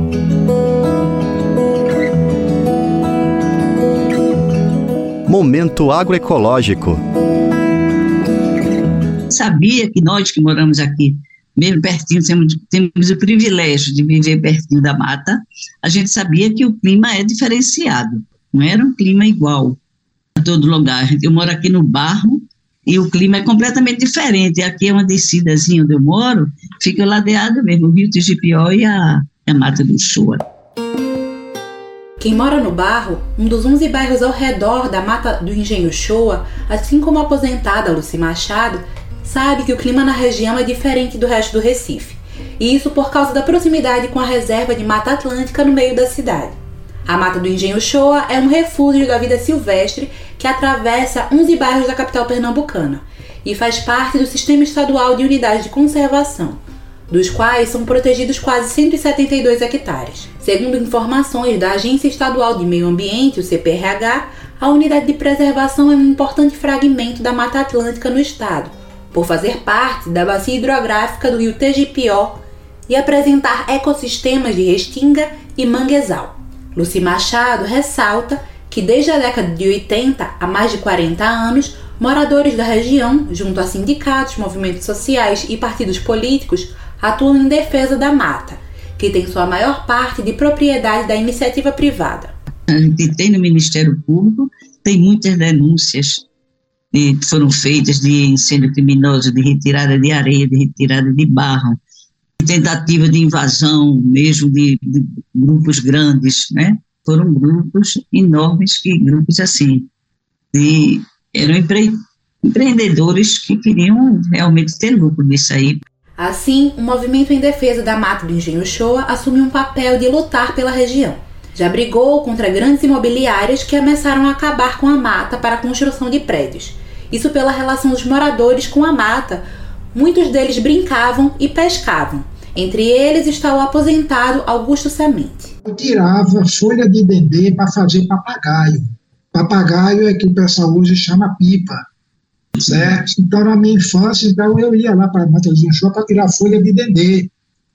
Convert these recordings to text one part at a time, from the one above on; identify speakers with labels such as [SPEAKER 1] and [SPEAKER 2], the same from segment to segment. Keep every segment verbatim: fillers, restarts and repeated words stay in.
[SPEAKER 1] Momento agroecológico.
[SPEAKER 2] Sabia que nós que moramos aqui, mesmo pertinho, temos, temos o privilégio de viver pertinho da mata, a gente sabia que o clima é diferenciado, não era um clima igual a todo lugar. Eu moro aqui no Barro e o clima é completamente diferente. Aqui é uma descidazinha onde eu moro, fica ladeado mesmo, o Rio Tigipió e a, a Mata do Uchoa.
[SPEAKER 3] Quem mora no Barro, um dos onze bairros ao redor da Mata do Engenho Uchoa, assim como a aposentada Lucy Machado, sabe que o clima na região é diferente do resto do Recife. E isso por causa da proximidade com a reserva de Mata Atlântica no meio da cidade. A Mata do Engenho Uchoa é um refúgio da vida silvestre que atravessa onze bairros da capital pernambucana e faz parte do Sistema Estadual de Unidades de Conservação, dos quais são protegidos quase cento e setenta e dois hectares. Segundo informações da Agência Estadual de Meio Ambiente, o C P R H, a unidade de preservação é um importante fragmento da Mata Atlântica no estado, por fazer parte da bacia hidrográfica do rio Tegipió e apresentar ecossistemas de restinga e manguezal. Lucy Machado ressalta que desde a década de oitenta, há mais de quarenta anos, moradores da região, junto a sindicatos, movimentos sociais e partidos políticos, atuam em defesa da mata, que tem sua maior parte de propriedade da iniciativa privada.
[SPEAKER 2] A gente tem no Ministério Público, tem muitas denúncias que foram feitas de incêndio criminoso, de retirada de areia, de retirada de barro, de tentativa de invasão mesmo de, de grupos grandes, né? Foram grupos enormes, que, grupos assim, de, eram empre, empreendedores que queriam realmente ter lucro disso aí.
[SPEAKER 3] Assim, o movimento em defesa da Mata do Engenho Uchoa assumiu um papel de lutar pela região. Já brigou contra grandes imobiliárias que ameaçaram acabar com a mata para a construção de prédios. Isso pela relação dos moradores com a mata. Muitos deles brincavam e pescavam. Entre eles está o aposentado Augusto Semente.
[SPEAKER 4] Eu tirava folha de dendê para fazer papagaio. Papagaio é que o pessoal hoje chama pipa. Certo? Então, na minha infância, então, eu ia lá para a Mata de Uchoa para tirar folha de dendê.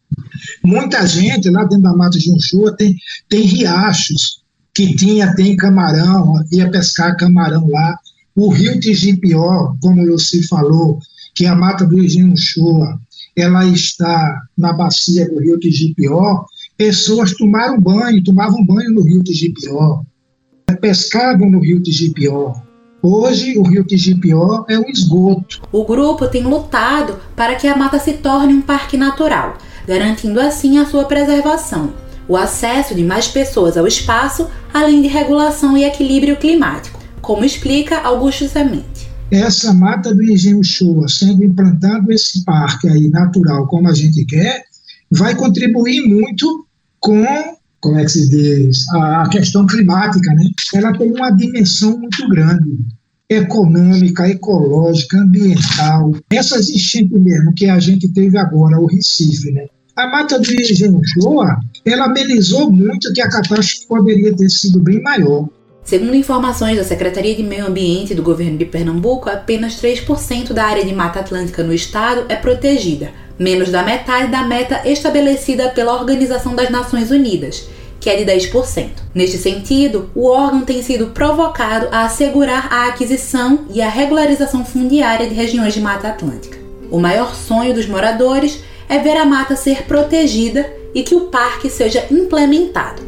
[SPEAKER 4] Muita gente lá dentro da Mata de Uchoa tem, tem riachos, que tinha, tem camarão, ia pescar camarão lá. O rio Tigipió, como o Lucy falou, que a Mata do Engenho Uchoa, ela está na bacia do rio Tigipió, pessoas tomaram banho, tomavam banho no rio Tigipió, pescavam no rio Tigipió. Hoje, o rio Tigipió é um esgoto.
[SPEAKER 3] O grupo tem lutado para que a mata se torne um parque natural, garantindo assim a sua preservação, o acesso de mais pessoas ao espaço, além de regulação e equilíbrio climático, como explica Augusto Semente.
[SPEAKER 4] Essa Mata do Engenho Uchoa, sendo implantado esse parque aí natural como a gente quer, vai contribuir muito com, como é que se diz, a questão climática, né? Ela tem uma dimensão muito grande, econômica, ecológica, ambiental. Essas enchentes mesmo que a gente teve agora, o Recife, né? A Mata do Engenho Uchoa, ela amenizou muito, que a catástrofe poderia ter sido bem maior.
[SPEAKER 3] Segundo informações da Secretaria de Meio Ambiente do Governo de Pernambuco, apenas três por cento da área de Mata Atlântica no estado é protegida, menos da metade da meta estabelecida pela Organização das Nações Unidas, que é de dez por cento. Neste sentido, o órgão tem sido provocado a assegurar a aquisição e a regularização fundiária de regiões de Mata Atlântica. O maior sonho dos moradores é ver a mata ser protegida e que o parque seja implementado.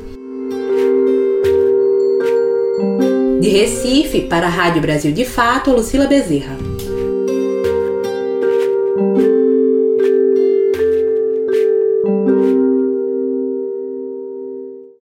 [SPEAKER 3] De Recife, para a Rádio Brasil de Fato, Lucila Bezerra.